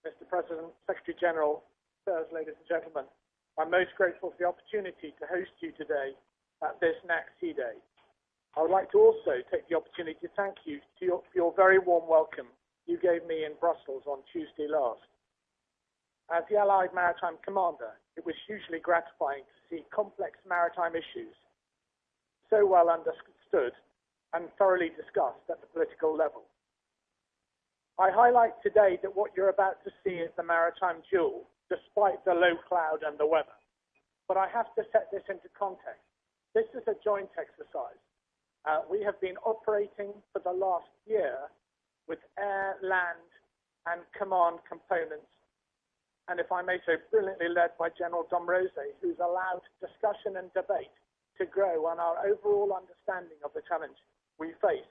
Mr. President, Secretary General, sirs, ladies and gentlemen, I'm most grateful for the opportunity to host you today at this NAC Sea Day. I would like to also take the opportunity to thank you for your very warm welcome you gave me in Brussels on Tuesday last. As the Allied Maritime Commander, it was hugely gratifying to see complex maritime issues so well understood and thoroughly discussed at the political level. I highlight today that what you're about to see is the maritime duel, despite the low cloud and the weather. But I have to set this into context. This is a joint exercise. We have been operating for the last year with air, land, and command components, and if I may say, brilliantly led by General Domrose, who's allowed discussion and debate to grow on our overall understanding of the challenge we face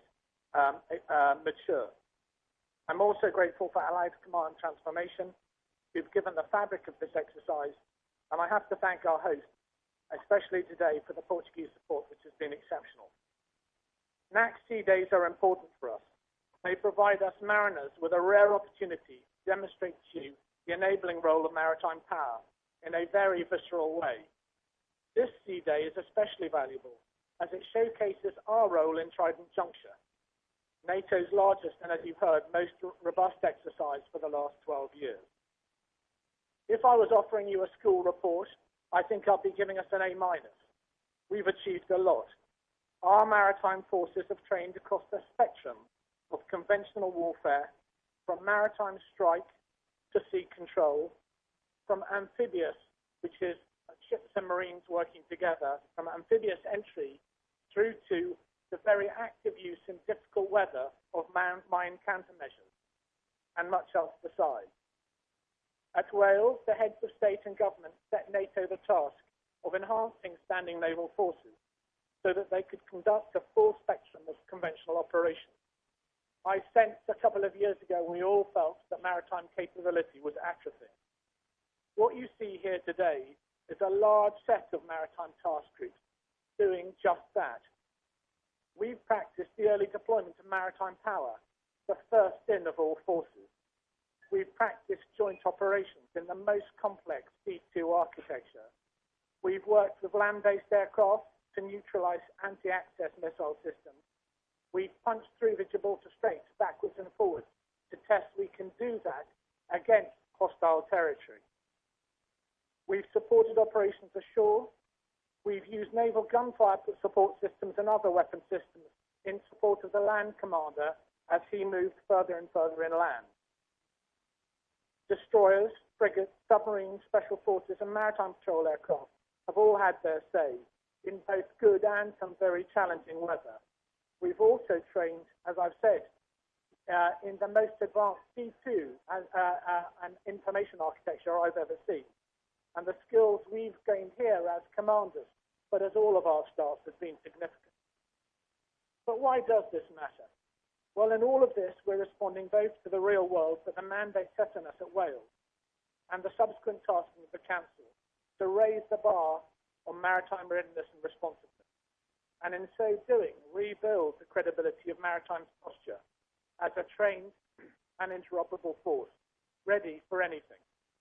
mature. I'm also grateful for Allied Command Transformation, who've given the fabric of this exercise, and I have to thank our host, especially today, for the Portuguese support, which has been exceptional. NAC Sea Days are important for us. They provide us mariners with a rare opportunity to demonstrate to you the enabling role of maritime power in a very visceral way. This Sea Day is especially valuable as it showcases our role in Trident Juncture, NATO's largest and, as you've heard, most robust exercise for the last 12 years. If I was offering you a school report, I think I'd be giving us an A-. We've achieved a lot. Our maritime forces have trained across the spectrum of conventional warfare, from maritime strike to sea control, from amphibious, which is ships and marines working together, from amphibious entry through to the very active use in difficult weather of mine countermeasures, and much else besides. At Wales, the heads of state and government set NATO the task of enhancing standing naval forces so that they could conduct a full spectrum of conventional operations. I sensed a couple of years ago we all felt that maritime capability was atrophying. What you see here today is a large set of maritime task groups doing just that. We've practiced the early deployment of maritime power, the first in of all forces. We've practiced joint operations in the most complex C2 architecture. We've worked with land-based aircraft to neutralize anti-access missile systems. We've punched through the Gibraltar Straits backwards and forwards to test we can do that against hostile territory. We've supported operations ashore. We've used naval gunfire support systems and other weapon systems in support of the land commander as he moved further and further inland. Destroyers, frigates, submarines, special forces, and maritime patrol aircraft have all had their say in both good and some very challenging weather. We've also trained, as I've said, in the most advanced C2 and information architecture I've ever seen. And the skills we've gained here as commanders, but as all of our staff, has been significant. But why does this matter? Well, in all of this, we're responding both to the real world, but the mandate set on us at Wales, and the subsequent tasking of the Council to raise the bar on maritime readiness and responsiveness, and in so doing, rebuild the credibility of maritime posture as a trained and interoperable force, ready for anything.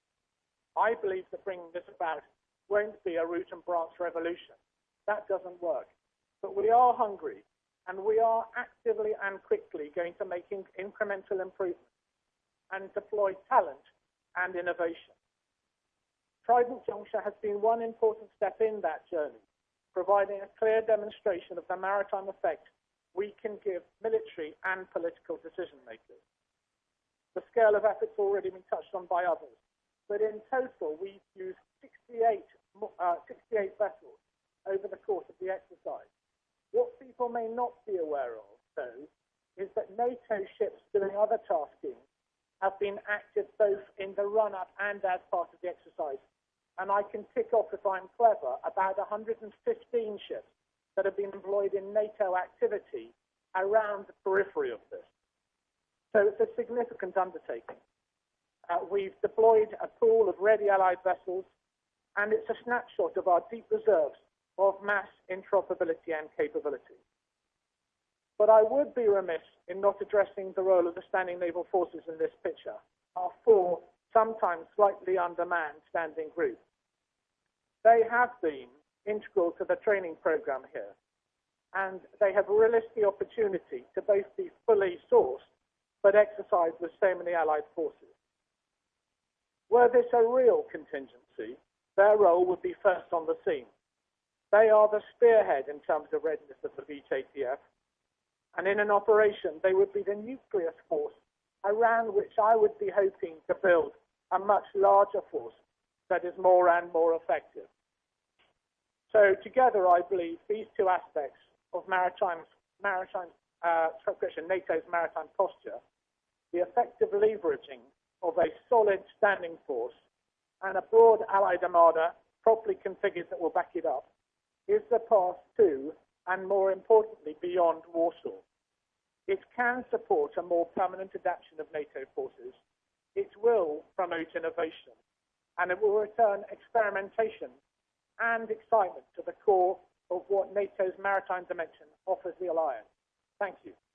I believe that bringing this about won't be a root and branch revolution. That doesn't work. But we are hungry, and we are actively and quickly going to make incremental improvements and deploy talent and innovation. Trident Juncture has been one important step in that journey, providing a clear demonstration of the maritime effect we can give military and political decision makers. The scale of effort's already been touched on by others, but in total, we've used 68 vessels over the course of the exercise. What people may not be aware of, though, is that NATO ships doing other tasking have been active both in the run-up and as part of the exercise. And I can tick off, if I'm clever, about 115 ships that have been employed in NATO activity around the periphery of this. So it's a significant undertaking. We've deployed a pool of ready Allied vessels, and it's a snapshot of our deep reserves of mass interoperability and capability. But I would be remiss in not addressing the role of the standing naval forces in this picture, our four sometimes slightly undermanned standing group. They have been integral to the training program here, and they have realised the opportunity to both be fully sourced but exercised with so many allied forces. Were this a real contingency, their role would be first on the scene. They are the spearhead in terms of readiness of the VJTF, and in an operation they would be the nucleus force around which I would be hoping to build a much larger force that is more and more effective. So together I believe these two aspects of NATO's maritime posture, the effective leveraging of a solid standing force and a broad allied armada properly configured that will back it up, is the path to, and more importantly, beyond Warsaw. It can support a more permanent adaptation of NATO forces. It will promote innovation, and it will return experimentation and excitement to the core of what NATO's maritime dimension offers the alliance. Thank you.